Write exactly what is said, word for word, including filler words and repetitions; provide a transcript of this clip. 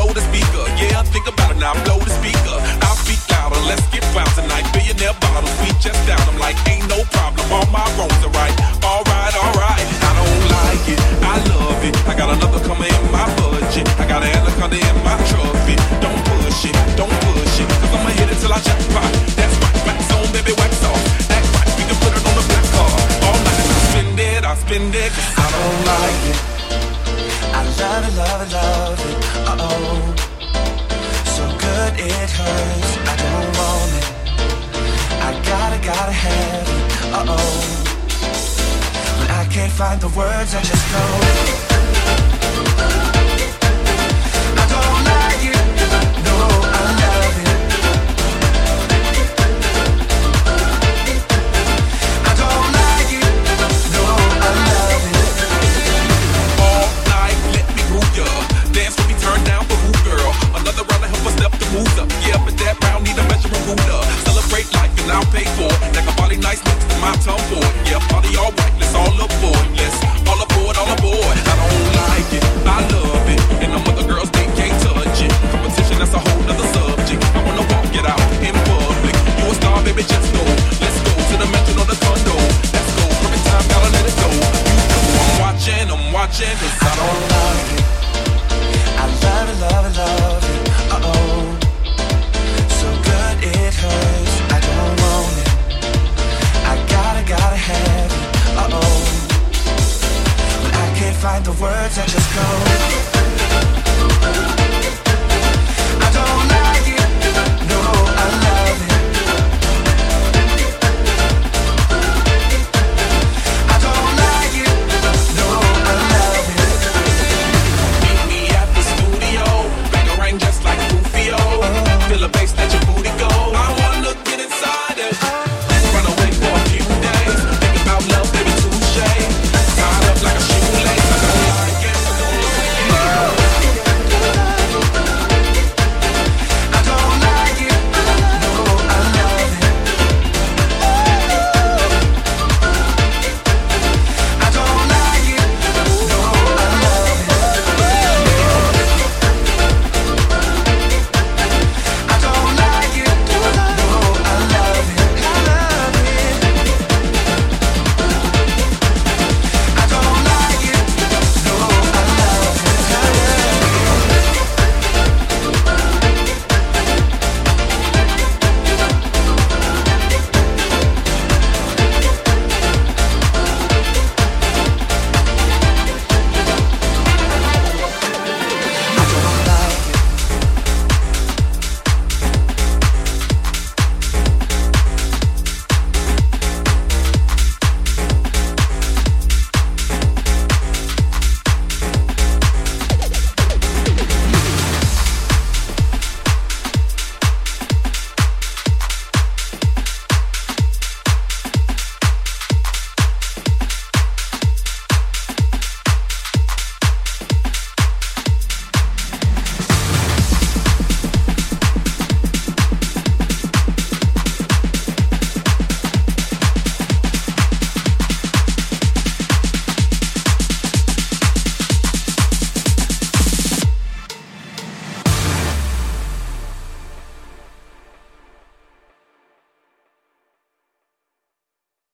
blow the speaker. Yeah, think about it now, blow the speaker. I'll speak louder, let's get wild tonight. Billionaire bottles, we just down them like ain't no problem. All my wrongs are right. Alright, alright. I don't like it, I love it. I got another coming in my budget. I got an anaconda in my trophy. Don't push it, don't push it, cause I'ma hit it till I jackpot. That's right, wax on, baby, wax off. Act right, we can put it on the black card. All night, I spend it, I spend it, cause I don't like it. I love it, love it, love it, uh-oh. So good it hurts, I don't want it. I gotta, gotta have it, uh-oh. When I can't find the words, I just know it.